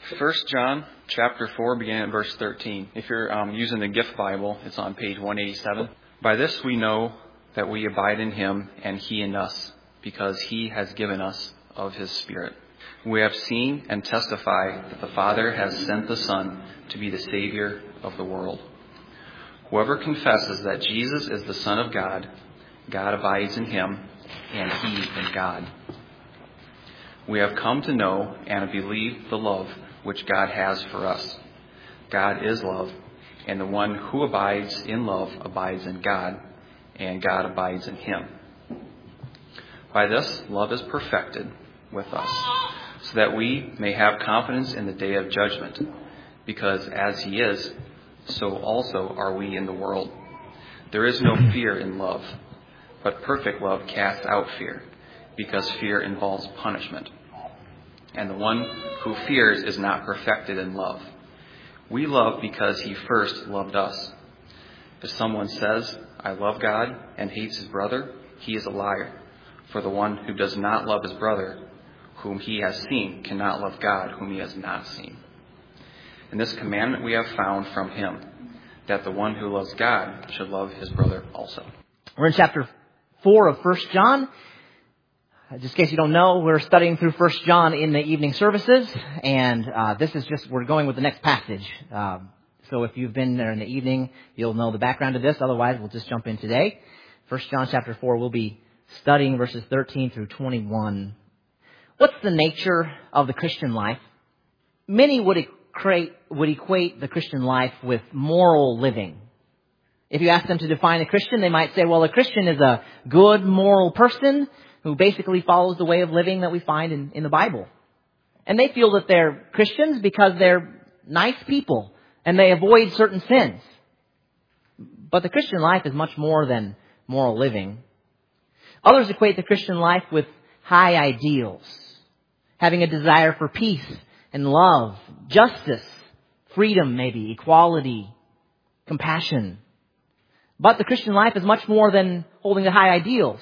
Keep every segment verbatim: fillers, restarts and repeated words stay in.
First John chapter four, beginning at verse thirteen. If you're um, using the Gift Bible, it's on page one eighty-seven. By this we know that we abide in him and he in us, because he has given us of his Spirit. We have seen and testify that the Father has sent the Son to be the Savior of the world. Whoever confesses that Jesus is the Son of God, God abides in him and he in God. We have come to know and believe the love which God has for us. God is love, and the one who abides in love abides in God, and God abides in him. By this, love is perfected with us, so that we may have confidence in the day of judgment, because as he is, so also are we in the world. There is no fear in love, but perfect love casts out fear, because fear involves punishment. And the one who fears is not perfected in love. We love because he first loved us. If someone says, I love God, and hates his brother, he is a liar. For the one who does not love his brother, whom he has seen, cannot love God, whom he has not seen. And this commandment we have found from him, that the one who loves God should love his brother also. We're in chapter four of First John. Just in case you don't know, we're studying through First John in the evening services, and uh, this is just, we're going with the next passage. Um, so if you've been there in the evening, you'll know the background of this. Otherwise, we'll just jump in today. First John chapter four, we'll be studying verses thirteen through twenty-one. What's the nature of the Christian life? Many would equate, would equate the Christian life with moral living. If you ask them to define a Christian, they might say, well, a Christian is a good moral person who basically follows the way of living that we find in, in the Bible. And they feel that they're Christians because they're nice people and they avoid certain sins. But the Christian life is much more than moral living. Others equate the Christian life with high ideals, having a desire for peace and love, justice, freedom maybe, equality, compassion. But the Christian life is much more than holding to high ideals.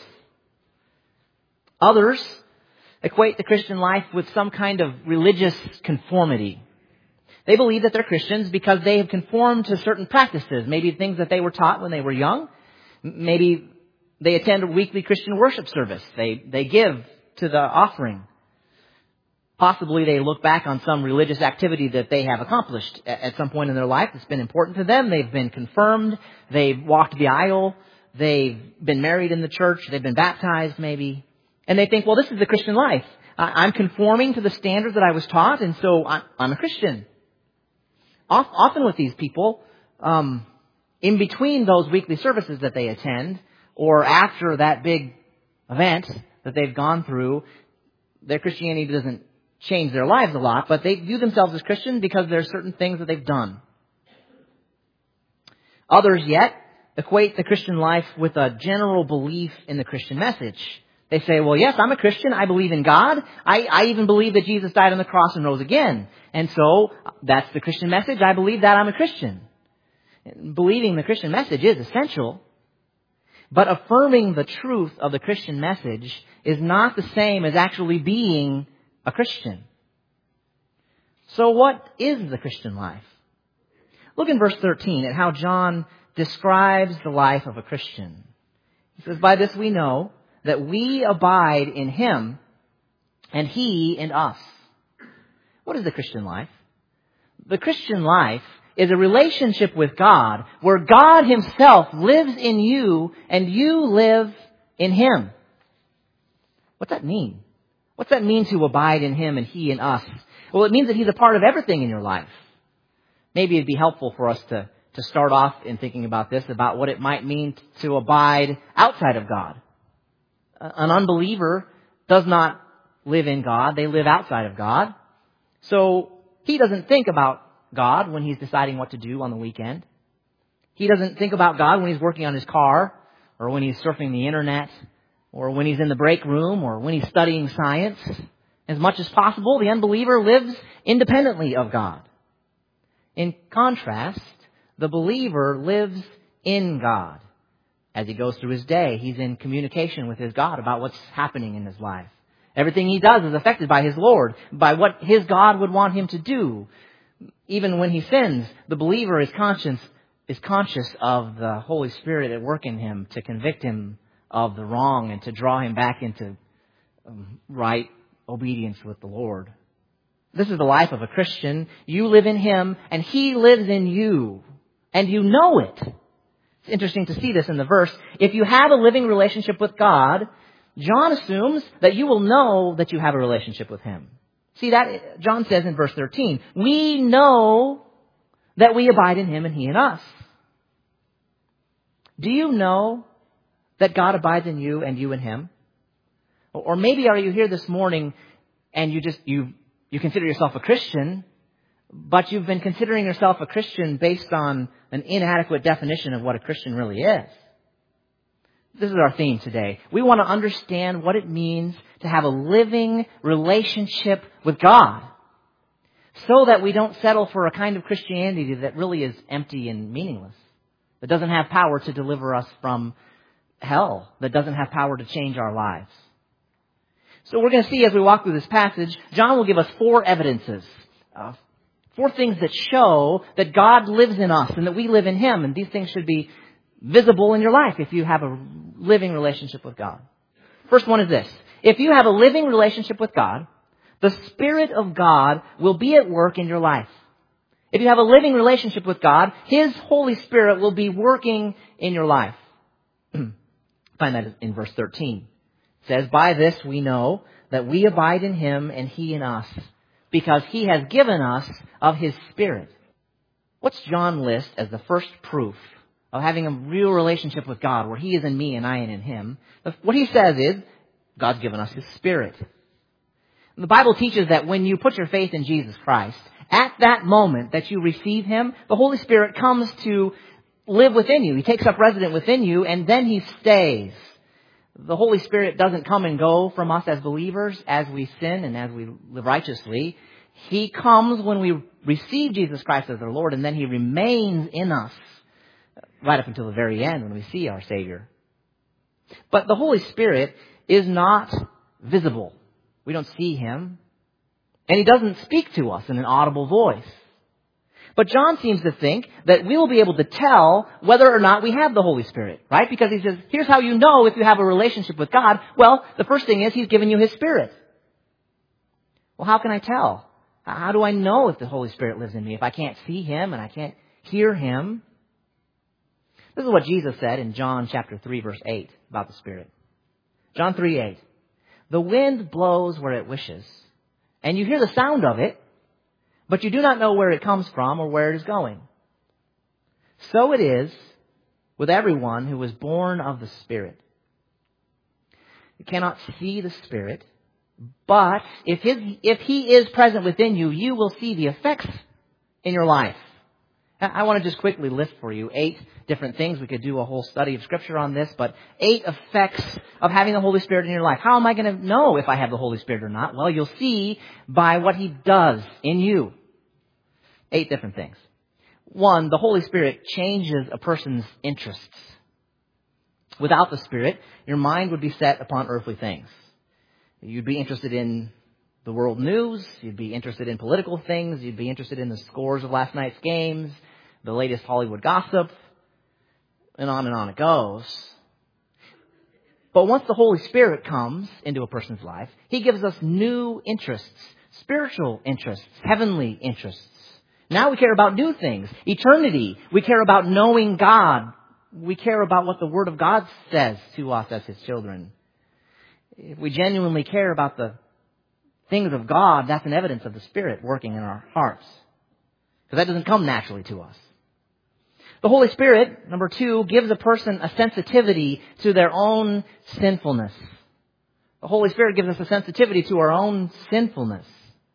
Others equate the Christian life with some kind of religious conformity. They believe that they're Christians because they have conformed to certain practices, maybe things that they were taught when they were young. Maybe they attend a weekly Christian worship service. They, they give to the offering. Possibly they look back on some religious activity that they have accomplished at some point in their life that's been important to them. They've been confirmed. They've walked the aisle. They've been married in the church. They've been baptized maybe. And they think, well, this is the Christian life. I'm conforming to the standards that I was taught, and so I'm a Christian. Often with these people, um, in between those weekly services that they attend, or after that big event that they've gone through, their Christianity doesn't change their lives a lot, but they view themselves as Christian because there are certain things that they've done. Others yet equate the Christian life with a general belief in the Christian message. They say, well, yes, I'm a Christian. I believe in God. I, I even believe that Jesus died on the cross and rose again. And so that's the Christian message. I believe that I'm a Christian. Believing the Christian message is essential. But affirming the truth of the Christian message is not the same as actually being a Christian. So what is the Christian life? Look in verse thirteen at how John describes the life of a Christian. He says, by this we know that we abide in him and he in us. What is the Christian life? The Christian life is a relationship with God where God himself lives in you and you live in him. What's that mean? What's that mean to abide in him and he in us? Well, it means that he's a part of everything in your life. Maybe it'd be helpful for us to, to start off in thinking about this, about what it might mean to abide outside of God. An unbeliever does not live in God. They live outside of God. So he doesn't think about God when he's deciding what to do on the weekend. He doesn't think about God when he's working on his car, or when he's surfing the internet, or when he's in the break room, or when he's studying science. As much as possible, the unbeliever lives independently of God. In contrast, the believer lives in God. As he goes through his day, he's in communication with his God about what's happening in his life. Everything he does is affected by his Lord, by what his God would want him to do. Even when he sins, the believer is conscious, is conscious of the Holy Spirit at work in him to convict him of the wrong and to draw him back into um, right obedience with the Lord. This is the life of a Christian. You live in him and he lives in you. And you know it. It's interesting to see this in the verse. If you have a living relationship with God, John assumes that you will know that you have a relationship with him. See that? John says in verse thirteen, we know that we abide in him and he in us. Do you know that God abides in you and you in him? Or maybe are you here this morning and you just, you, you consider yourself a Christian, but you've been considering yourself a Christian based on an inadequate definition of what a Christian really is. This is our theme today. We want to understand what it means to have a living relationship with God so that we don't settle for a kind of Christianity that really is empty and meaningless, that doesn't have power to deliver us from hell, that doesn't have power to change our lives. So we're going to see as we walk through this passage, John will give us four evidences, uh, four things that show that God lives in us and that we live in him. And these things should be visible in your life if you have a living relationship with God. First one is this. If you have a living relationship with God, the Spirit of God will be at work in your life. If you have a living relationship with God, his Holy Spirit will be working in your life. Find that in verse thirteen. It says, by this we know that we abide in him and he in us, because he has given us of his Spirit. What's John list as the first proof of having a real relationship with God, where he is in me and I am in him? What he says is, God's given us his Spirit. The Bible teaches that when you put your faith in Jesus Christ, at that moment that you receive him, the Holy Spirit comes to live within you. He takes up residence within you, and then he stays. The Holy Spirit doesn't come and go from us as believers as we sin and as we live righteously. He comes when we receive Jesus Christ as our Lord, and then he remains in us right up until the very end when we see our Savior. But the Holy Spirit is not visible. We don't see him. And he doesn't speak to us in an audible voice. But John seems to think that we will be able to tell whether or not we have the Holy Spirit, right? Because he says, here's how you know if you have a relationship with God. Well, the first thing is he's given you his Spirit. Well, how can I tell? How do I know if the Holy Spirit lives in me if I can't see him and I can't hear him? This is what Jesus said in John chapter three, verse eight about the Spirit. John three, eight. The wind blows where it wishes, and you hear the sound of it, but you do not know where it comes from or where it is going. So it is with everyone who was born of the Spirit. You cannot see the Spirit, but if his, if he is present within you, you will see the effects in your life. I want to just quickly list for you eight different things. We could do a whole study of Scripture on this, but eight effects of having the Holy Spirit in your life. How am I going to know if I have the Holy Spirit or not? Well, you'll see by what he does in you. Eight different things. One, the Holy Spirit changes a person's interests. Without the Spirit, your mind would be set upon earthly things. You'd be interested in the world news. You'd be interested in political things. You'd be interested in the scores of last night's games, the latest Hollywood gossip, and on and on it goes. But once the Holy Spirit comes into a person's life, he gives us new interests, spiritual interests, heavenly interests. Now we care about new things, eternity. We care about knowing God. We care about what the Word of God says to us as his children. If we genuinely care about the things of God, that's an evidence of the Spirit working in our hearts. Because that doesn't come naturally to us. The Holy Spirit, number two, gives a person a sensitivity to their own sinfulness. The Holy Spirit gives us a sensitivity to our own sinfulness.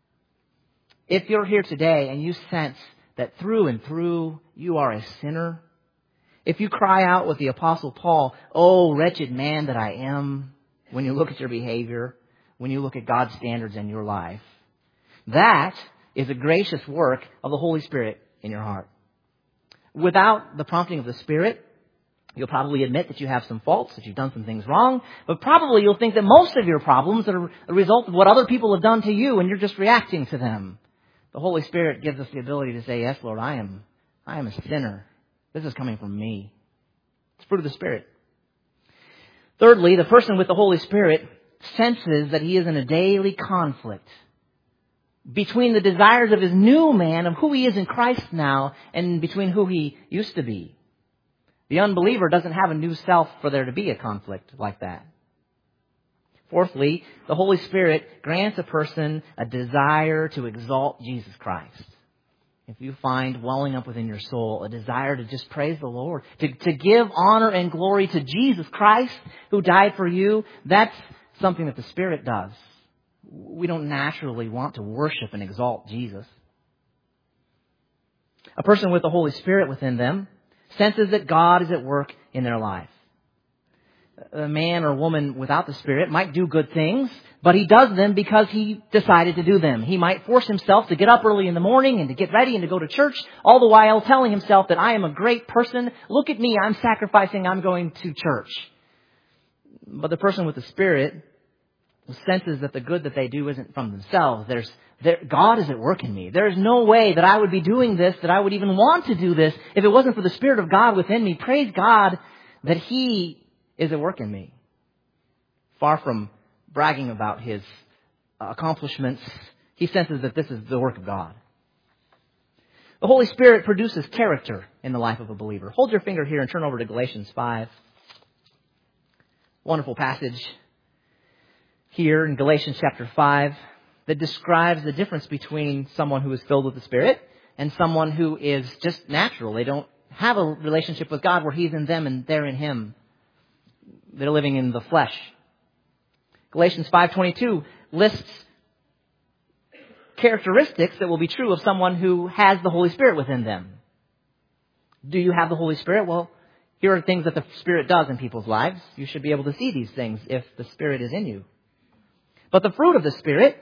If you're here today and you sense that through and through you are a sinner, if you cry out with the Apostle Paul, "Oh, wretched man that I am," when you look at your behavior, when you look at God's standards in your life, that is a gracious work of the Holy Spirit in your heart. Without the prompting of the Spirit, You'll probably admit that you have some faults, that you've done some things wrong, but probably you'll think that most of your problems are a result of what other people have done to you, and you're just reacting to them. The Holy Spirit gives us the ability to say, yes, Lord, I am, I am a sinner. This is coming from me. It's fruit of the Spirit. Thirdly, the person with the Holy Spirit senses that he is in a daily conflict between the desires of his new man, of who he is in Christ now, and between who he used to be. The unbeliever doesn't have a new self for there to be a conflict like that. Fourthly, the Holy Spirit grants a person a desire to exalt Jesus Christ. If you find welling up within your soul a desire to just praise the Lord, to, to give honor and glory to Jesus Christ who died for you, that's something that the Spirit does. We don't naturally want to worship and exalt Jesus. A person with the Holy Spirit within them senses that God is at work in their life. A man or woman without the Spirit might do good things, but he does them because he decided to do them. He might force himself to get up early in the morning and to get ready and to go to church, all the while telling himself that I am a great person. Look at me, I'm sacrificing, I'm going to church. But the person with the Spirit senses that the good that they do isn't from themselves. There's there, God is at work in me. There is no way that I would be doing this, that I would even want to do this, if it wasn't for the Spirit of God within me. Praise God that He is at work in me. Far from bragging about his accomplishments, he senses that this is the work of God. The Holy Spirit produces character in the life of a believer. Hold your finger here and turn over to Galatians five. Wonderful passage here in Galatians chapter five that describes the difference between someone who is filled with the Spirit and someone who is just natural. They don't have a relationship with God where He's in them and they're in Him. They're living in the flesh. Galatians five twenty-two lists characteristics that will be true of someone who has the Holy Spirit within them. Do you have the Holy Spirit? Well, here are things that the Spirit does in people's lives. You should be able to see these things if the Spirit is in you. But the fruit of the Spirit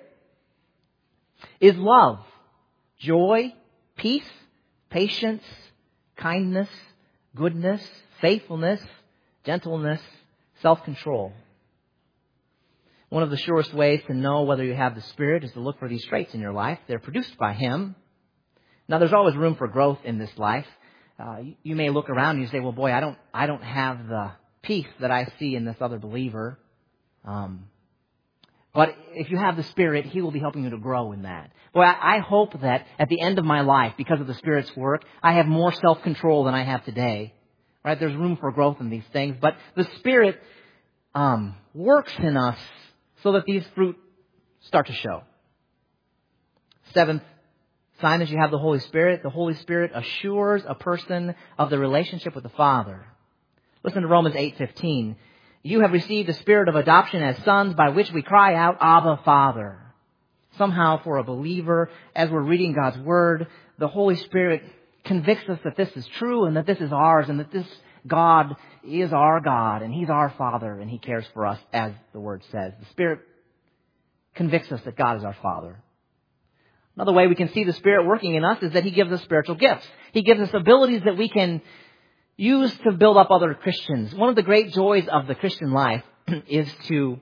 is love, joy, peace, patience, kindness, goodness, faithfulness, gentleness, self-control. One of the surest ways to know whether you have the Spirit is to look for these traits in your life. They're produced by Him. Now, there's always room for growth in this life. Uh, you, you may look around and you say, well, boy, I don't, I don't have the peace that I see in this other believer. Um, but if you have the Spirit, He will be helping you to grow in that. Boy, I, I hope that at the end of my life, because of the Spirit's work, I have more self-control than I have today. Right? There's room for growth in these things. But the Spirit um, works in us so that these fruit start to show. Seventh sign is you have the Holy Spirit. The Holy Spirit assures a person of the relationship with the Father. Listen to Romans eight fifteen. You have received the Spirit of adoption as sons by which we cry out, Abba, Father. Somehow for a believer, as we're reading God's Word, the Holy Spirit convicts us that this is true and that this is ours and that this God is our God and He's our Father and He cares for us as the Word says. The Spirit convicts us that God is our Father. Another way we can see the Spirit working in us is that He gives us spiritual gifts. He gives us abilities that we can use to build up other Christians. One of the great joys of the Christian life is to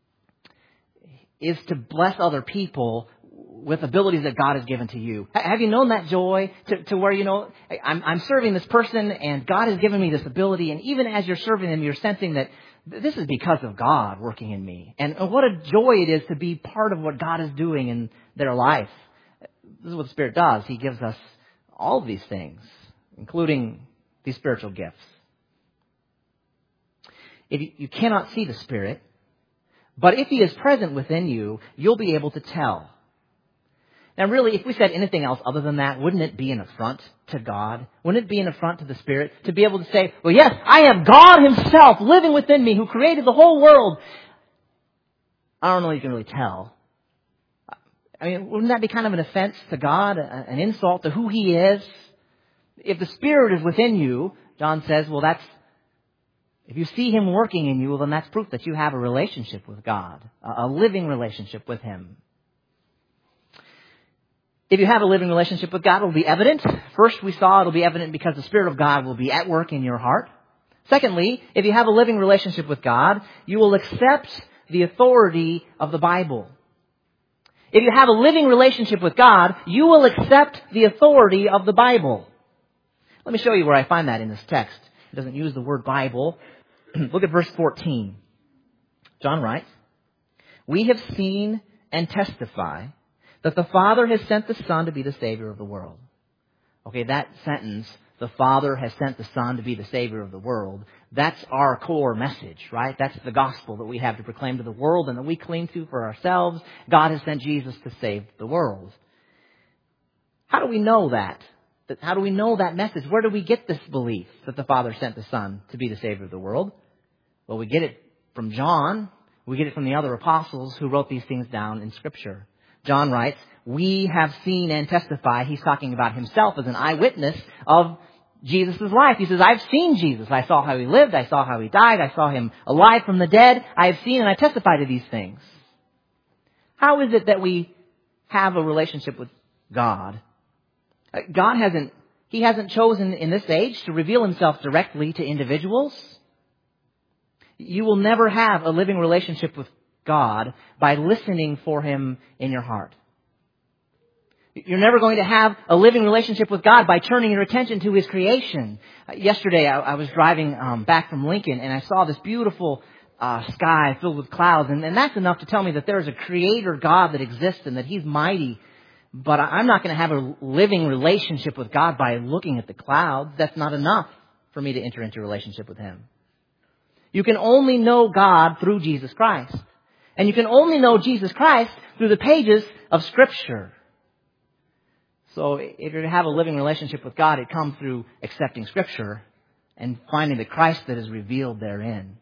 is to bless other people with abilities that God has given to you. Have you known that joy to, to where, you know, I'm, I'm serving this person and God has given me this ability. And even as you're serving them, you're sensing that this is because of God working in me. And what a joy it is to be part of what God is doing in their life. This is what the Spirit does. He gives us all of these things, including these spiritual gifts. If you, you cannot see the Spirit, but if He is present within you, you'll be able to tell. Now, really, if we said anything else other than that, wouldn't it be an affront to God? Wouldn't it be an affront to the Spirit to be able to say, well, yes, I have God Himself living within me who created the whole world. I don't know if you can really tell. I mean, wouldn't that be kind of an offense to God, an insult to who He is? If the Spirit is within you, John says, well, that's, if you see Him working in you, well, then that's proof that you have a relationship with God, a living relationship with Him. If you have a living relationship with God, it will be evident. First, we saw it will be evident because the Spirit of God will be at work in your heart. Secondly, if you have a living relationship with God, you will accept the authority of the Bible. If you have a living relationship with God, you will accept the authority of the Bible. Let me show you where I find that in this text. It doesn't use the word Bible. Look at verse fourteen. John writes, "We have seen and testify that the Father has sent the Son to be the Savior of the world." Okay, that sentence, the Father has sent the Son to be the Savior of the world, that's our core message, right? That's the gospel that we have to proclaim to the world and that we cling to for ourselves. God has sent Jesus to save the world. How do we know that? How do we know that message? Where do we get this belief that the Father sent the Son to be the Savior of the world? Well, we get it from John. We get it from the other apostles who wrote these things down in Scripture. John writes, "We have seen and testify." He's talking about himself as an eyewitness of Jesus' life. He says, "I've seen Jesus. I saw how he lived. I saw how he died. I saw him alive from the dead. I have seen and I testify to these things." How is it that we have a relationship with God? God hasn't, He hasn't chosen in this age to reveal Himself directly to individuals. You will never have a living relationship with God by listening for Him in your heart. You're never going to have a living relationship with God by turning your attention to His creation. Uh, yesterday, I, I was driving um, back from Lincoln, and I saw this beautiful uh, sky filled with clouds, and, and that's enough to tell me that there is a Creator God that exists and that He's mighty. But I'm not going to have a living relationship with God by looking at the clouds. That's not enough for me to enter into a relationship with Him. You can only know God through Jesus Christ. And you can only know Jesus Christ through the pages of Scripture. So if you're to have a living relationship with God, it comes through accepting Scripture and finding the Christ that is revealed therein.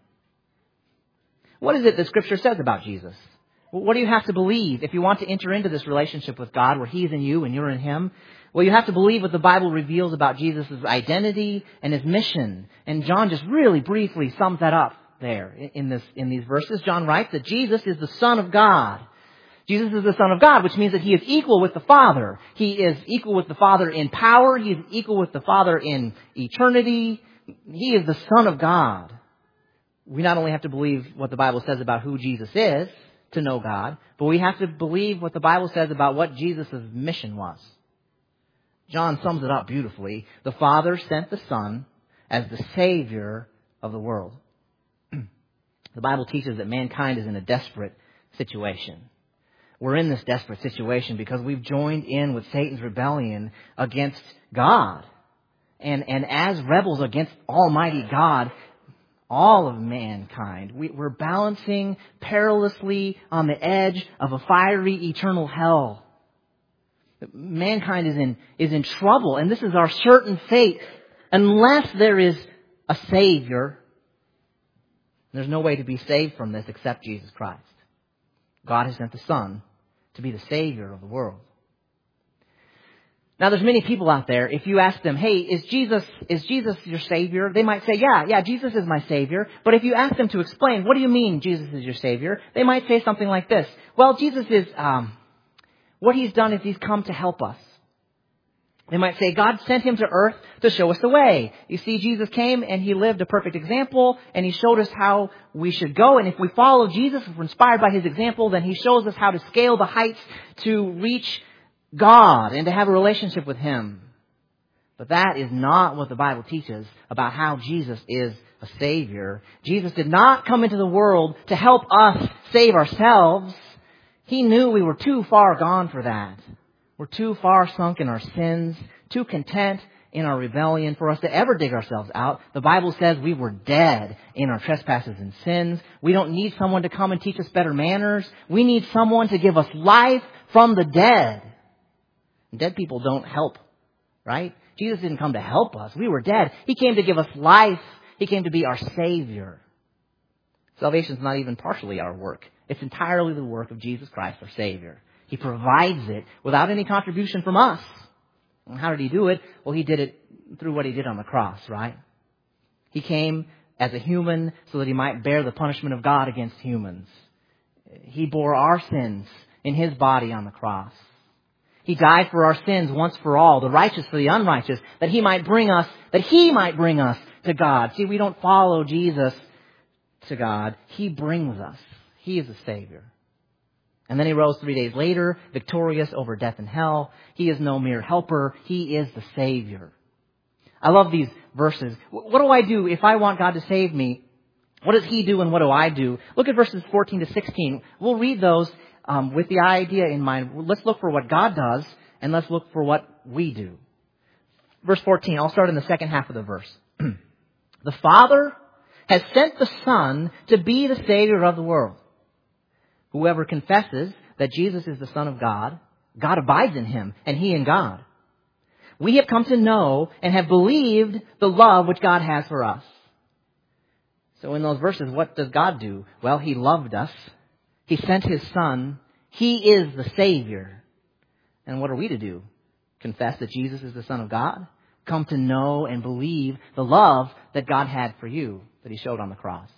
What is it that Scripture says about Jesus? What do you have to believe if you want to enter into this relationship with God where He's in you and you're in Him? Well, you have to believe what the Bible reveals about Jesus' identity and His mission. And John just really briefly sums that up there in this in these verses. John writes that Jesus is the Son of God. Jesus is the Son of God, which means that He is equal with the Father. He is equal with the Father in power. He is equal with the Father in eternity. He is the Son of God. We not only have to believe what the Bible says about who Jesus is to know God, but we have to believe what the Bible says about what Jesus' mission was. John sums it up beautifully. The Father sent the Son as the Savior of the world. The Bible teaches that mankind is in a desperate situation. We're in this desperate situation because we've joined in with Satan's rebellion against God. And, and as rebels against Almighty God, all of mankind, we, we're balancing perilously on the edge of a fiery eternal hell. Mankind is in, is in trouble, and this is our certain fate. Unless there is a Savior, there's no way to be saved from this except Jesus Christ. God has sent the Son to be the Savior of the world. Now, there's many people out there, if you ask them, hey, is Jesus is Jesus your Savior? They might say, yeah, yeah, Jesus is my Savior. But if you ask them to explain, what do you mean Jesus is your Savior? They might say something like this. Well, Jesus is, um, what He's done is He's come to help us. They might say, God sent Him to earth to show us the way. You see, Jesus came and He lived a perfect example and He showed us how we should go. And if we follow Jesus, if we're inspired by His example, then He shows us how to scale the heights to reach God and to have a relationship with Him. But that is not what the Bible teaches about how Jesus is a Savior. Jesus did not come into the world to help us save ourselves. He knew we were too far gone for that. We're too far sunk in our sins, too content in our rebellion for us to ever dig ourselves out. The Bible says we were dead in our trespasses and sins. We don't need someone to come and teach us better manners. We need someone to give us life from the dead. Dead people don't help, right? Jesus didn't come to help us. We were dead. He came to give us life. He came to be our Savior. Salvation is not even partially our work. It's entirely the work of Jesus Christ, our Savior. He provides it without any contribution from us. And how did He do it? Well, He did it through what He did on the cross, right? He came as a human so that He might bear the punishment of God against humans. He bore our sins in His body on the cross. He died for our sins once for all, the righteous for the unrighteous, that He might bring us, that He might bring us to God. See, we don't follow Jesus to God. He brings us. He is the Savior. And then He rose three days later, victorious over death and hell. He is no mere helper. He is the Savior. I love these verses. What do I do if I want God to save me? What does He do and what do I do? Look at verses fourteen to sixteen. We'll read those um, with the idea in mind. Let's look for what God does and let's look for what we do. Verse fourteen, I'll start in the second half of the verse. The Father has sent the Son to be the Savior of the world. Whoever confesses that Jesus is the Son of God, God abides in him and he in God. We have come to know and have believed the love which God has for us. So in those verses, what does God do? Well, He loved us. He sent His Son. He is the Savior. And what are we to do? Confess that Jesus is the Son of God? Come to know and believe the love that God had for you, that He showed on the cross.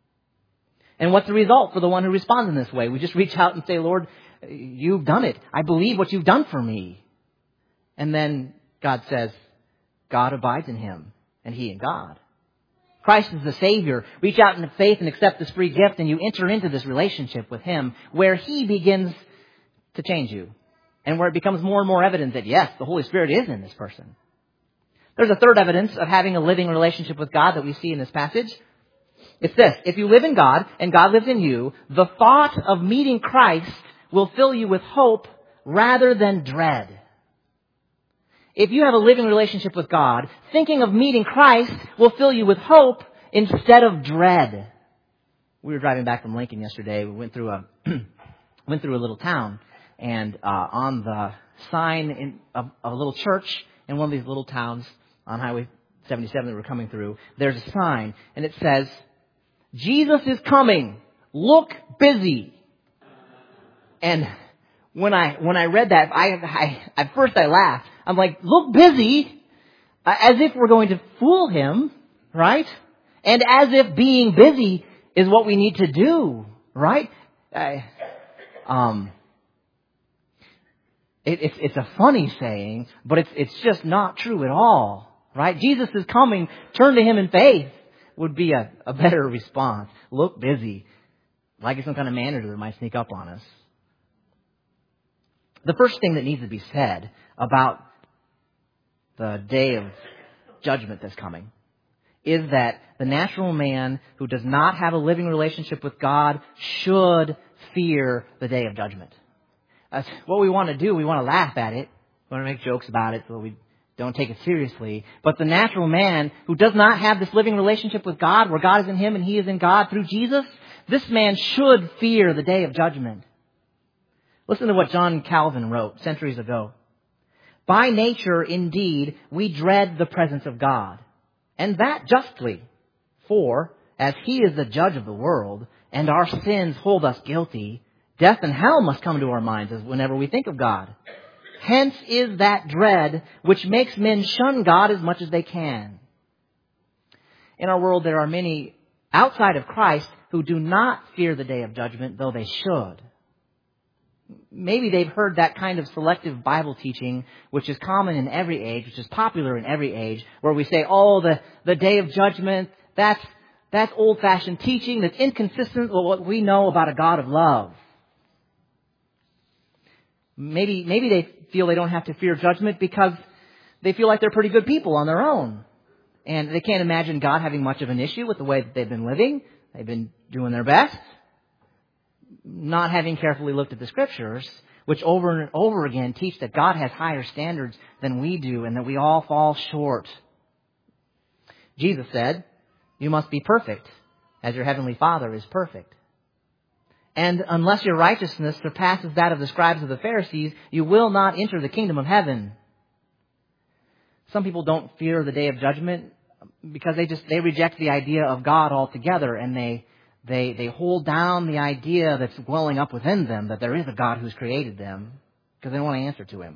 And what's the result for the one who responds in this way? We just reach out and say, Lord, You've done it. I believe what You've done for me. And then God says, God abides in him and he in God. Christ is the Savior. Reach out in faith and accept this free gift, and you enter into this relationship with Him where He begins to change you. And where it becomes more and more evident that, yes, the Holy Spirit is in this person. There's a third evidence of having a living relationship with God that we see in this passage. It's this. If you live in God and God lives in you, the thought of meeting Christ will fill you with hope rather than dread. If you have a living relationship with God, thinking of meeting Christ will fill you with hope instead of dread. We were driving back from Lincoln yesterday. We went through a went through a little town, and uh, on the sign in, of, of a little church in one of these little towns on Highway seventy-seven that we're coming through, there's a sign, and it says, "Jesus is coming. Look busy." And when I when I read that, I, I at first I laughed. I'm like, look busy, uh, as if we're going to fool him, right? And as if being busy is what we need to do, right? I, um, it, it's it's a funny saying, but it's it's just not true at all, right? Jesus is coming. Turn to Him in faith would be a, a better response. Look busy, like it's some kind of manager that might sneak up on us. The first thing that needs to be said about the day of judgment that's coming is that the natural man who does not have a living relationship with God should fear the day of judgment. That's what we want to do. We want to laugh at it. We want to make jokes about it so we don't take it seriously. But the natural man who does not have this living relationship with God, where God is in him and he is in God through Jesus, this man should fear the day of judgment. Listen to what John Calvin wrote centuries ago. By nature, indeed, we dread the presence of God, and that justly. For, as He is the judge of the world, and our sins hold us guilty, death and hell must come to our minds as whenever we think of God. Hence is that dread which makes men shun God as much as they can. In our world, there are many outside of Christ who do not fear the day of judgment, though they should. Maybe they've heard that kind of selective Bible teaching, which is common in every age, which is popular in every age, where we say, oh, the, the day of judgment, that's, that's old-fashioned teaching that's inconsistent with what we know about a God of love. Maybe, maybe they feel they don't have to fear judgment because they feel like they're pretty good people on their own. And they can't imagine God having much of an issue with the way that they've been living. They've been doing their best. Not having carefully looked at the Scriptures, which over and over again teach that God has higher standards than we do and that we all fall short. Jesus said, "You must be perfect as your heavenly Father is perfect. And unless your righteousness surpasses that of the scribes of the Pharisees, you will not enter the kingdom of heaven." Some people don't fear the day of judgment because they just they reject the idea of God altogether, and they They they hold down the idea that's welling up within them that there is a God who's created them because they don't want to answer to Him.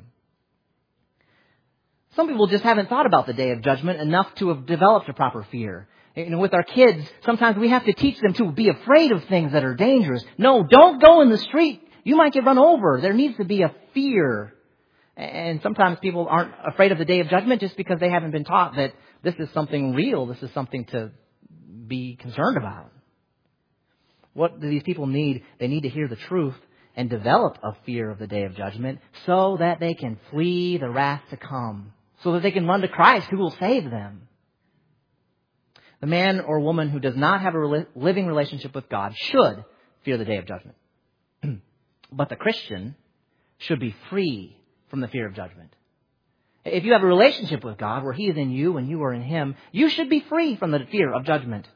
Some people just haven't thought about the day of judgment enough to have developed a proper fear. You know, with our kids, sometimes we have to teach them to be afraid of things that are dangerous. No, don't go in the street. You might get run over. There needs to be a fear And sometimes people aren't afraid of the day of judgment just because they haven't been taught that this is something real. This is something to be concerned about. What do these people need? They need to hear the truth and develop a fear of the day of judgment so that they can flee the wrath to come, so that they can run to Christ who will save them. The man or woman who does not have a living relationship with God should fear the day of judgment. But the Christian should be free from the fear of judgment. If you have a relationship with God where He is in you and you are in Him, you should be free from the fear of judgment.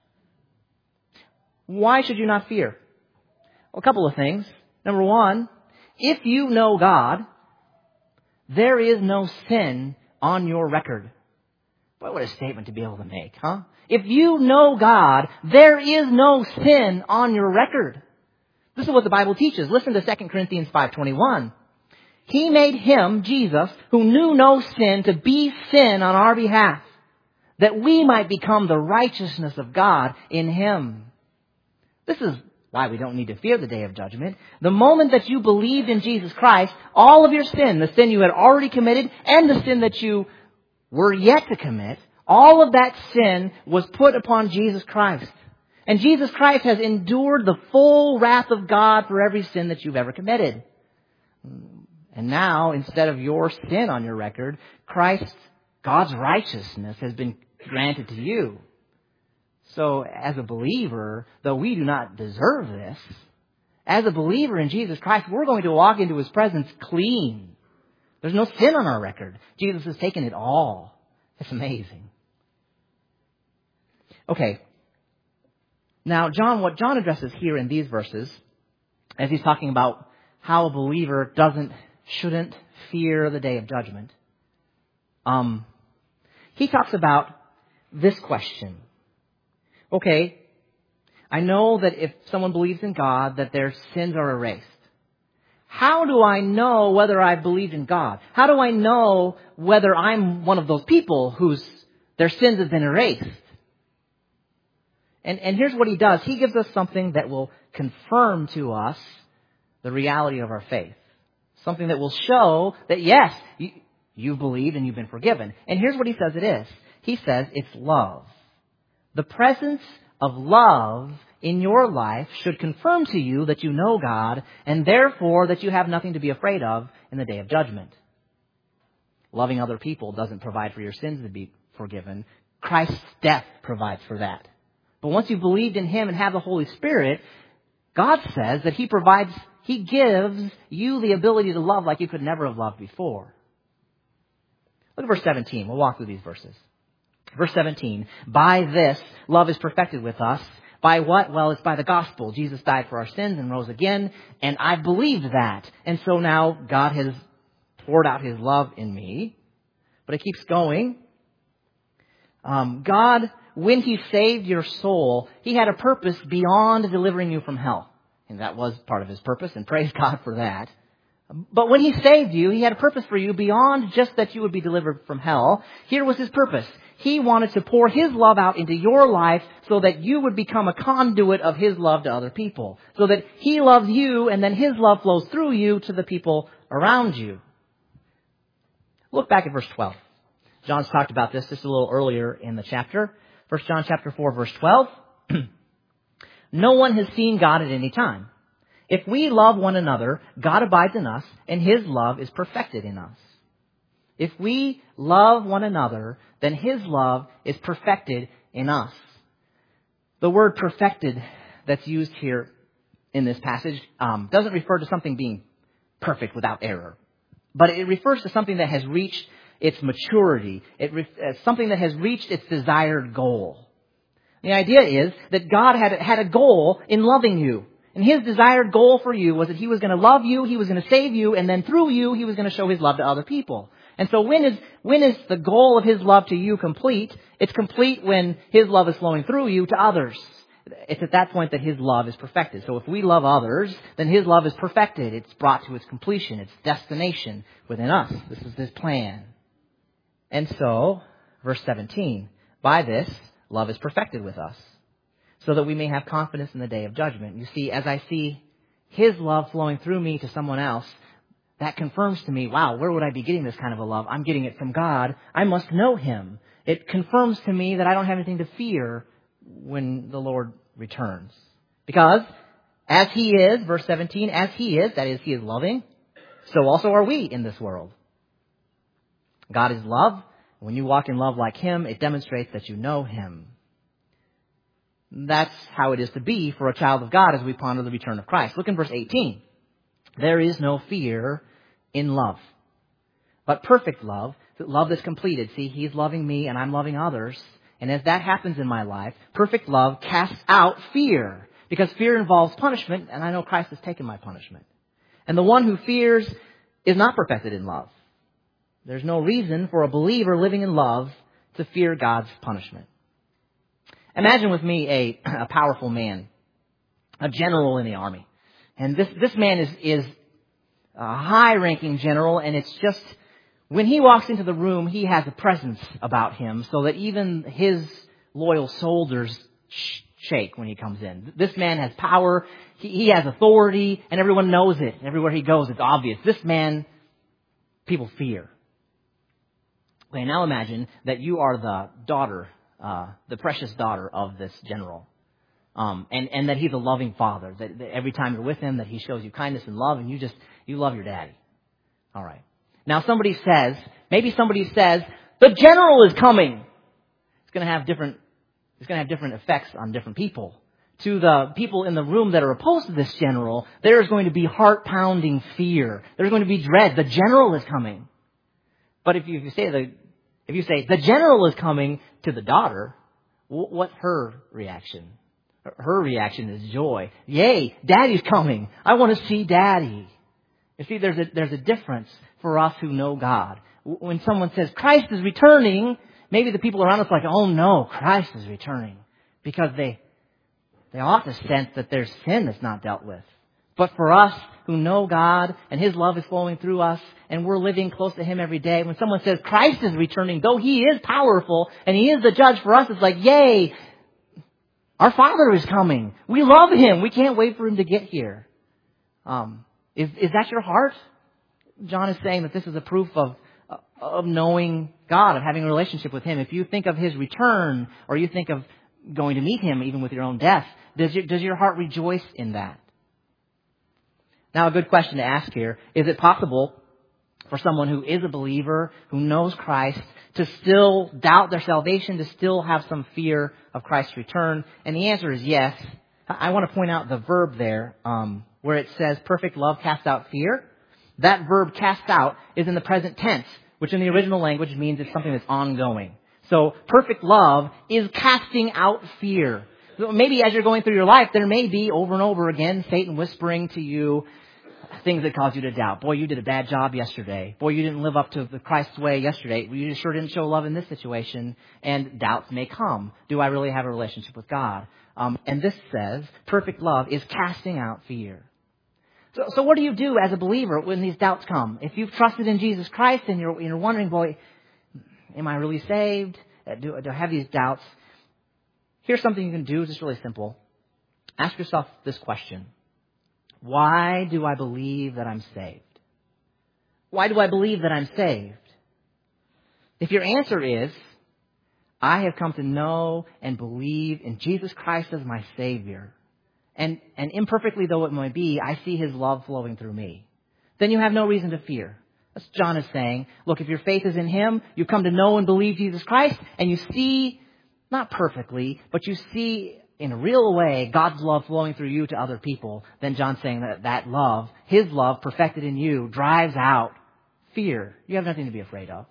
Why should you not fear? Well, a couple of things. Number one, if you know God, there is no sin on your record. Boy, what a statement to be able to make, huh? If you know God, there is no sin on your record. This is what the Bible teaches. Listen to Second Corinthians five twenty-one. He made Him, Jesus, who knew no sin, to be sin on our behalf, that we might become the righteousness of God in Him. This is why we don't need to fear the day of judgment. The moment that you believed in Jesus Christ, all of your sin, the sin you had already committed and the sin that you were yet to commit, all of that sin was put upon Jesus Christ. And Jesus Christ has endured the full wrath of God for every sin that you've ever committed. And now, instead of your sin on your record, Christ, God's righteousness, has been granted to you. So, as a believer, though we do not deserve this, as a believer in Jesus Christ, we're going to walk into His presence clean. There's no sin on our record. Jesus has taken it all. It's amazing. Okay. Now, John, what John addresses here in these verses, as he's talking about how a believer doesn't, shouldn't fear the day of judgment, um, he talks about this question. Okay, I know that if someone believes in God, that their sins are erased. How do I know whether I believed in God? How do I know whether I'm one of those people whose their sins have been erased? And, and here's what he does. He gives us something that will confirm to us the reality of our faith. Something that will show that, yes, you, you've believed and you've been forgiven. And here's what he says it is. He says it's love. The presence of love in your life should confirm to you that you know God, and therefore that you have nothing to be afraid of in the day of judgment. Loving other people doesn't provide for your sins to be forgiven. Christ's death provides for that. But once you've believed in Him and have the Holy Spirit, God says that He provides, He gives you the ability to love like you could never have loved before. Look at verse seventeen. We'll walk through these verses. Verse seventeen, by this, love is perfected with us. By what? Well, it's by the gospel. Jesus died for our sins and rose again, and I believed that. And so now God has poured out His love in me. But it keeps going. Um, God, when He saved your soul, He had a purpose beyond delivering you from hell. And that was part of His purpose, and praise God for that. But when He saved you, He had a purpose for you beyond just that you would be delivered from hell. Here was His purpose. He wanted to pour His love out into your life so that you would become a conduit of His love to other people. So that He loves you and then His love flows through you to the people around you. Look back at verse twelve. John's talked about this just a little earlier in the chapter. First John chapter four, verse twelve. No one has seen God at any time. If we love one another, God abides in us, and His love is perfected in us. If we love one another, then His love is perfected in us. The word perfected that's used here in this passage um, doesn't refer to something being perfect without error, but it refers to something that has reached its maturity, it re- uh, something that has reached its desired goal. The idea is that God had, had a goal in loving you. And His desired goal for you was that He was going to love you, He was going to save you, and then through you, He was going to show His love to other people. And so when is, when is the goal of His love to you complete? It's complete when His love is flowing through you to others. It's at that point that His love is perfected. So if we love others, then His love is perfected. It's brought to its completion, its destination within us. This is His plan. And so, verse seventeen, by this, love is perfected with us, so that we may have confidence in the day of judgment. You see, as I see His love flowing through me to someone else, that confirms to me, wow, where would I be getting this kind of a love? I'm getting it from God. I must know Him. It confirms to me that I don't have anything to fear when the Lord returns. Because as He is, verse seventeen, as He is, that is, He is loving, so also are we in this world. God is love. When you walk in love like Him, it demonstrates that you know Him. That's how it is to be for a child of God as we ponder the return of Christ. Look in verse eighteen. There is no fear in love, but perfect love, love that's completed. See, He's loving me and I'm loving others. And as that happens in my life, perfect love casts out fear, because fear involves punishment, and I know Christ has taken my punishment. And the one who fears is not perfected in love. There's no reason for a believer living in love to fear God's punishment. Imagine with me a, a powerful man, a general in the army. And this, this man is, is a high-ranking general, and it's just, when he walks into the room, he has a presence about him so that even his loyal soldiers sh- shake when he comes in. This man has power, he, he has authority, and everyone knows it. Everywhere he goes, it's obvious. This man, people fear. Okay, now imagine that you are the daughter, uh, the precious daughter of this general. Um, and, and that He's a loving Father. That, that every time you're with Him, that He shows you kindness and love, and you just, you love your daddy. All right. Now somebody says, maybe somebody says, the general is coming. It's going to have different, it's going to have different effects on different people. To the people in the room that are opposed to this general, there is going to be heart-pounding fear. There's going to be dread. The general is coming. But if you, if you say the, if you say the general is coming to the daughter, what's her reaction? Her reaction is joy. Yay, Daddy's coming. I want to see Daddy. You see, there's a, there's a difference for us who know God. When someone says Christ is returning, maybe the people around us are like, oh no, Christ is returning. Because they, they ought to sense that there's sin that's not dealt with. But for us who know God and His love is flowing through us and we're living close to Him every day, when someone says Christ is returning, though He is powerful and He is the judge for us, it's like, yay, our Father is coming. We love Him. We can't wait for Him to get here. Um, is, is that your heart? John is saying that this is a proof of, of knowing God, of having a relationship with Him. If you think of His return, or you think of going to meet Him even with your own death, does your, does your heart rejoice in that? Now, a good question to ask here, is it possible for someone who is a believer, who knows Christ, to still doubt their salvation, to still have some fear of Christ's return? And the answer is yes. I want to point out the verb there, um, where it says perfect love casts out fear. That verb cast out is in the present tense, which in the original language means it's something that's ongoing. So perfect love is casting out fear. So maybe as you're going through your life, there may be over and over again Satan whispering to you things that cause you to doubt. Boy, you did a bad job yesterday. Boy, you didn't live up to the Christ's way yesterday. You sure didn't show love in this situation. And doubts may come. Do I really have a relationship with God? Um, and this says perfect love is casting out fear. So, so what do you do as a believer when these doubts come? If you've trusted in Jesus Christ and you're, you're wondering, boy, am I really saved? Do, do I have these doubts? Here's something you can do. It's just really simple. Ask yourself this question. Why do I believe that I'm saved? Why do I believe that I'm saved? If your answer is, I have come to know and believe in Jesus Christ as my Savior, and, and imperfectly though it might be, I see His love flowing through me, then you have no reason to fear. That's what John is saying. Look, if your faith is in Him, you come to know and believe Jesus Christ, and you see, not perfectly, but you see in a real way God's love flowing through you to other people, then John's saying that that love, His love perfected in you, drives out fear. You have nothing to be afraid of.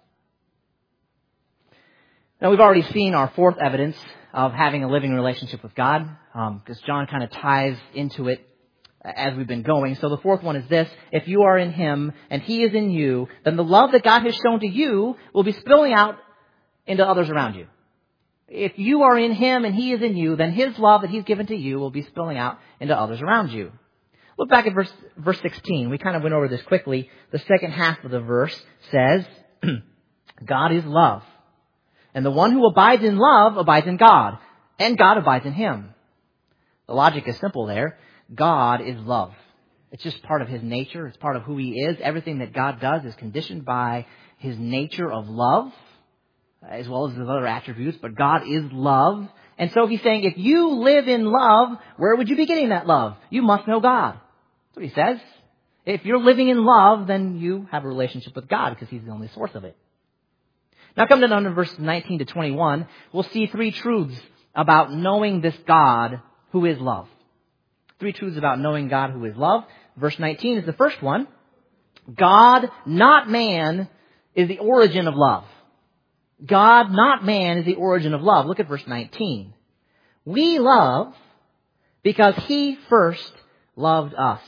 Now, we've already seen our fourth evidence of having a living relationship with God, um, because John kind of ties into it as we've been going. So the fourth one is this: if you are in Him and He is in you, then the love that God has shown to you will be spilling out into others around you. If you are in Him and He is in you, then His love that He's given to you will be spilling out into others around you. Look back at verse, verse sixteen. We kind of went over this quickly. The second half of the verse says, God is love. And the one who abides in love abides in God, and God abides in him. The logic is simple there. God is love. It's just part of His nature. It's part of who He is. Everything that God does is conditioned by His nature of love, as well as His other attributes. But God is love. And so He's saying, if you live in love, where would you be getting that love? You must know God. That's what He says. If you're living in love, then you have a relationship with God because He's the only source of it. Now come down to verses nineteen to twenty-one. We'll see three truths about knowing this God who is love. Three truths about knowing God who is love. Verse nineteen is the first one. God, not man, is the origin of love. God, not man, is the origin of love. Look at verse nineteen. We love because He first loved us.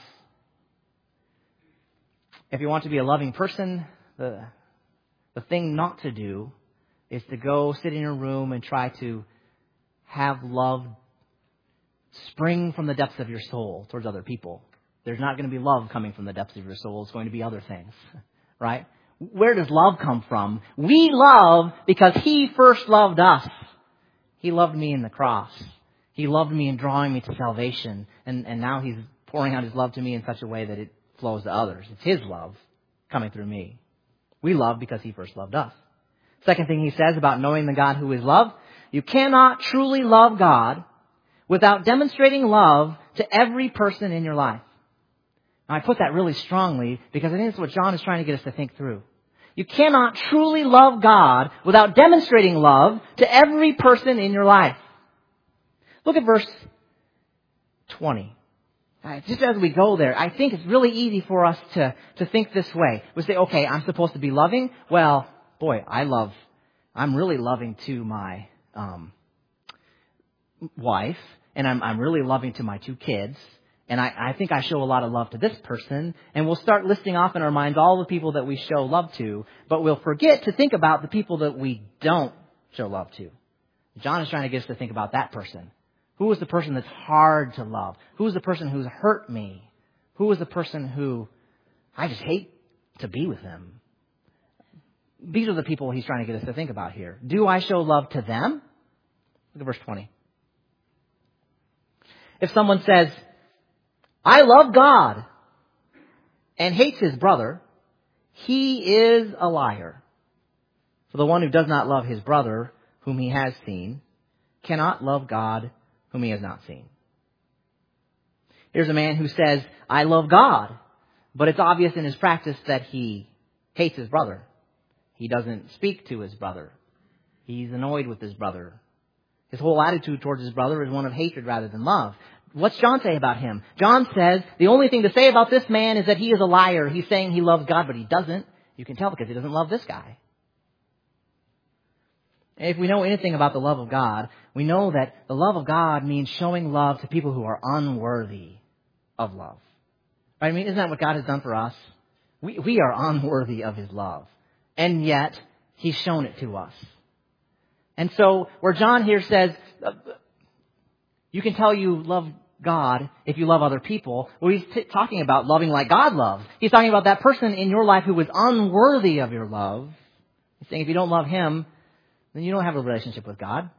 If you want to be a loving person, the, the thing not to do is to go sit in a room and try to have love spring from the depths of your soul towards other people. There's not going to be love coming from the depths of your soul. It's going to be other things, right? Where does love come from? We love because He first loved us. He loved me in the cross. He loved me in drawing me to salvation. And, and now He's pouring out His love to me in such a way that it flows to others. It's His love coming through me. We love because He first loved us. Second thing He says about knowing the God who is love, you cannot truly love God without demonstrating love to every person in your life. Now, I put that really strongly because I think that's what John is trying to get us to think through. You cannot truly love God without demonstrating love to every person in your life. Look at verse twenty. Right, just as we go there, I think it's really easy for us to, to think this way. We say, okay, I'm supposed to be loving. Well, boy, I love, I'm really loving to my um, wife, and I'm, I'm really loving to my two kids. And I, I think I show a lot of love to this person. And we'll start listing off in our minds all the people that we show love to. But we'll forget to think about the people that we don't show love to. John is trying to get us to think about that person. Who is the person that's hard to love? Who is the person who's hurt me? Who is the person who I just hate to be with them? These are the people he's trying to get us to think about here. Do I show love to them? Look at verse twenty. If someone says, I love God, and hates his brother, he is a liar. For the one who does not love his brother, whom he has seen, cannot love God, whom he has not seen. Here's a man who says, I love God, but it's obvious in his practice that he hates his brother. He doesn't speak to his brother. He's annoyed with his brother. His whole attitude towards his brother is one of hatred rather than love. What's John say about him? John says the only thing to say about this man is that he is a liar. He's saying he loves God, but he doesn't. You can tell because he doesn't love this guy. And if we know anything about the love of God, we know that the love of God means showing love to people who are unworthy of love. Right? I mean, isn't that what God has done for us? We, we are unworthy of His love. And yet, He's shown it to us. And so, where John here says, you can tell you love God if you love other people. Well, he's t- talking about loving like God loves. He's talking about that person in your life who was unworthy of your love. He's saying if you don't love him, then you don't have a relationship with God.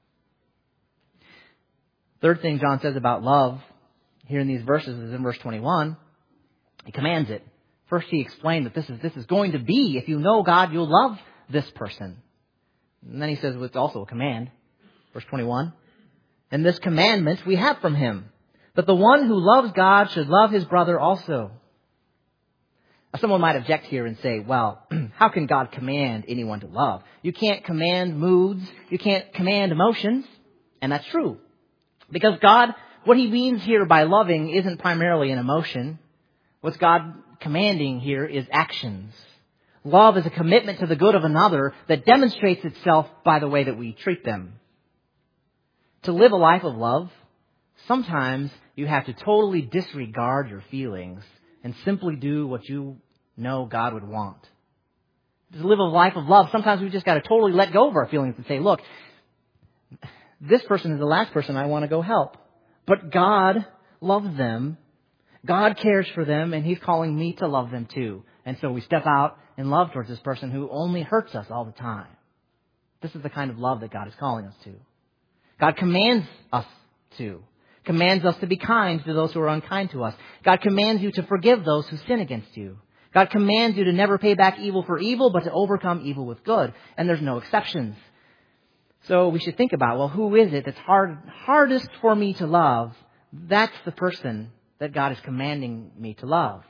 Third thing John says about love here in these verses is in verse twenty-one. He commands it. First he explained that this is this is going to be, if you know God, you'll love this person. And then he says well, it's also a command. Verse twenty-one. And this commandment we have from him, that the one who loves God should love his brother also. Now, someone might object here and say, well, how can God command anyone to love? You can't command moods. You can't command emotions. And that's true. Because God, what he means here by loving isn't primarily an emotion. What's God commanding here is actions. Love is a commitment to the good of another that demonstrates itself by the way that we treat them. To live a life of love, sometimes you have to totally disregard your feelings and simply do what you know God would want. To live a life of love, sometimes we just got to totally let go of our feelings and say, look, this person is the last person I want to go help. But God loves them. God cares for them, and He's calling me to love them too. And so we step out in love towards this person who only hurts us all the time. This is the kind of love that God is calling us to. God commands us to. commands us to be kind to those who are unkind to us. God commands you to forgive those who sin against you. God commands you to never pay back evil for evil, but to overcome evil with good. And there's no exceptions. So we should think about, well, who is it that's hard, hardest for me to love? That's the person that God is commanding me to love.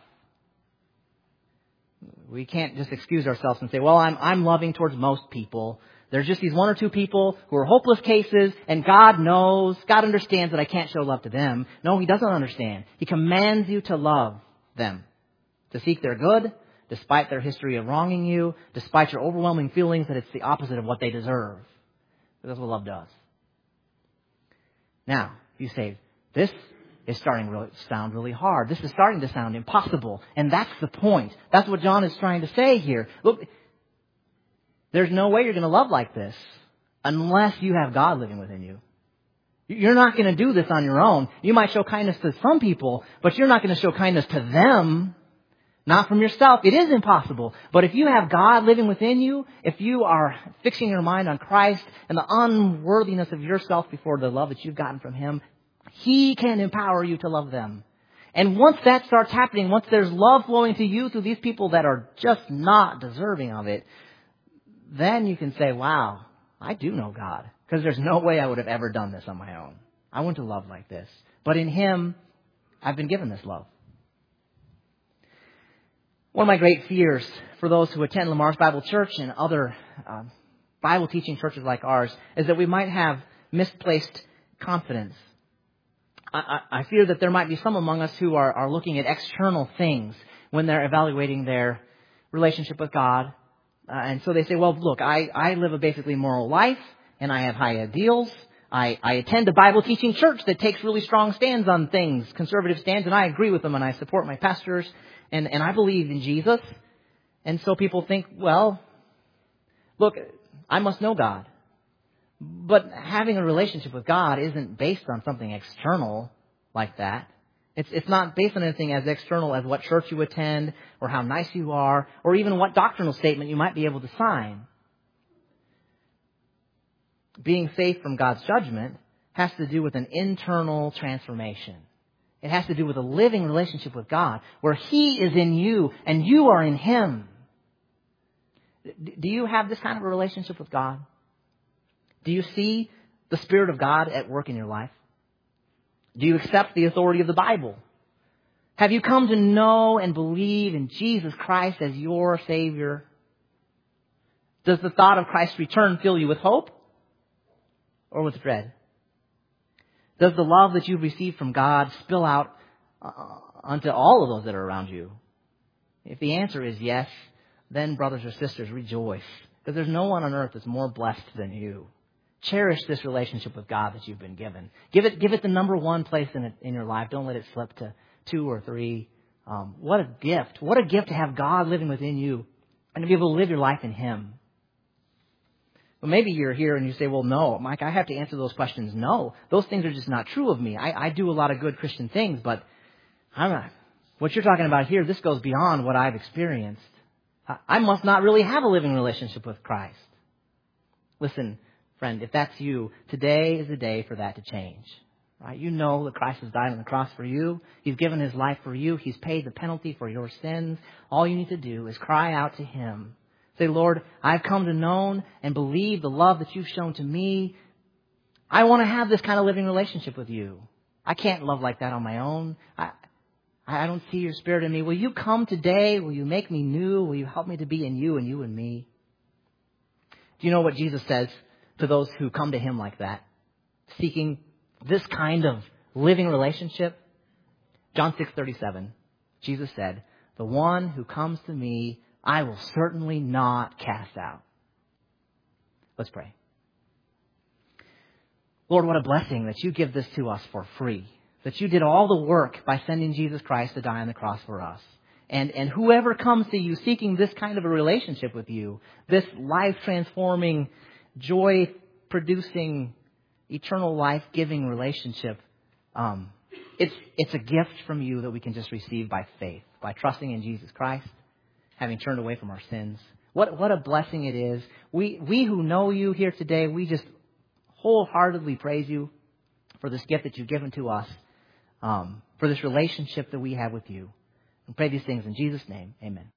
We can't just excuse ourselves and say, well, I'm, I'm loving towards most people. There's just these one or two people who are hopeless cases, and God knows, God understands that I can't show love to them. No, He doesn't understand. He commands you to love them, to seek their good, despite their history of wronging you, despite your overwhelming feelings that it's the opposite of what they deserve. That's what love does. Now, you say, this is starting to really sound really hard. This is starting to sound impossible. And that's the point. That's what John is trying to say here. Look, there's no way you're going to love like this unless you have God living within you. You're not going to do this on your own. You might show kindness to some people, but you're not going to show kindness to them. Not from yourself. It is impossible. But if you have God living within you, if you are fixing your mind on Christ and the unworthiness of yourself before the love that you've gotten from Him, He can empower you to love them. And once that starts happening, once there's love flowing to you through these people that are just not deserving of it, then you can say, wow, I do know God. Because there's no way I would have ever done this on my own. I want to love like this. But in Him, I've been given this love. One of my great fears for those who attend Lamar's Bible Church and other uh, Bible teaching churches like ours is that we might have misplaced confidence. I, I, I fear that there might be some among us who are, are looking at external things when they're evaluating their relationship with God. Uh, and so they say, well, look, I, I live a basically moral life and I have high ideals. I, I attend a Bible teaching church that takes really strong stands on things, conservative stands, and I agree with them and I support my pastors. And, and I believe in Jesus. And so people think, well, look, I must know God. But having a relationship with God isn't based on something external like that. It's, it's not based on anything as external as what church you attend or how nice you are or even what doctrinal statement you might be able to sign. Being safe from God's judgment has to do with an internal transformation. It has to do with a living relationship with God where He is in you and you are in Him. Do you have this kind of a relationship with God? Do you see the Spirit of God at work in your life? Do you accept the authority of the Bible? Have you come to know and believe in Jesus Christ as your Savior? Does the thought of Christ's return fill you with hope or with dread? Does the love that you've received from God spill out uh, onto all of those that are around you? If the answer is yes, then brothers or sisters, rejoice. Because there's no one on earth that's more blessed than you. Cherish this relationship with God that you've been given. Give it, give it the number one place in it, in your life. Don't let it slip to two or three. Um, what a gift. What a gift to have God living within you and to be able to live your life in Him. But maybe you're here and you say, well, no, Mike, I have to answer those questions. No, those things are just not true of me. I, I do a lot of good Christian things, but I'm not. What you're talking about here, this goes beyond what I've experienced. I, I must not really have a living relationship with Christ. Listen, friend, if that's you, today is the day for that to change. Right? You know that Christ has died on the cross for you. He's given His life for you. He's paid the penalty for your sins. All you need to do is cry out to Him. Say, Lord, I've come to know and believe the love that you've shown to me. I want to have this kind of living relationship with you. I can't love like that on my own. I, I don't see your Spirit in me. Will you come today? Will you make me new? Will you help me to be in you and you in me? Do you know what Jesus says to those who come to Him like that, seeking this kind of living relationship? John six thirty-seven, Jesus said, the one who comes to me, I will certainly not cast out. Let's pray. Lord, what a blessing that you give this to us for free. That you did all the work by sending Jesus Christ to die on the cross for us. And, and whoever comes to you seeking this kind of a relationship with you, this life-transforming, joy-producing, eternal life-giving relationship, um, it's, it's a gift from you that we can just receive by faith, by trusting in Jesus Christ, having turned away from our sins. What, what a blessing it is. We, we who know you here today, we just wholeheartedly praise you for this gift that you've given to us, um, for this relationship that we have with you. We pray these things in Jesus' name. Amen.